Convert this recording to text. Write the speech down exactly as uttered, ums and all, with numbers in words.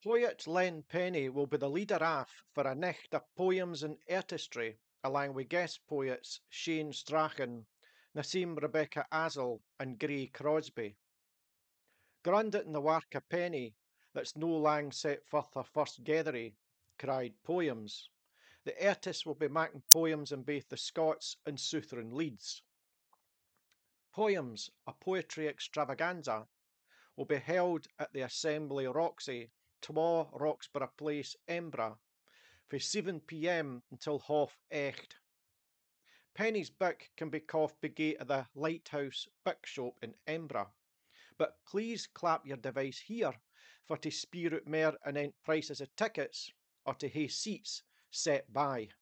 Poet Len Penny will be the leader af for a nicht of poems and artistry, along with guest poets Shane Strachan, Nassim Rebecca Azzel, and Gray Crosby. Grundit in the work of Penny, that's no lang set forth her first gathery, cried poems. The artists will be making poems in both the Scots and Southern Leeds. Poems, a poetry extravaganza, will be held at the Assembly Roxy, Twa Roxburgh Place, Embra, from seven p m until half eight. Penny's book can be caught by gate of the Lighthouse Bookshop in Embra, but please clap your device here for to spear out mair anent prices of tickets or to hae seats set by.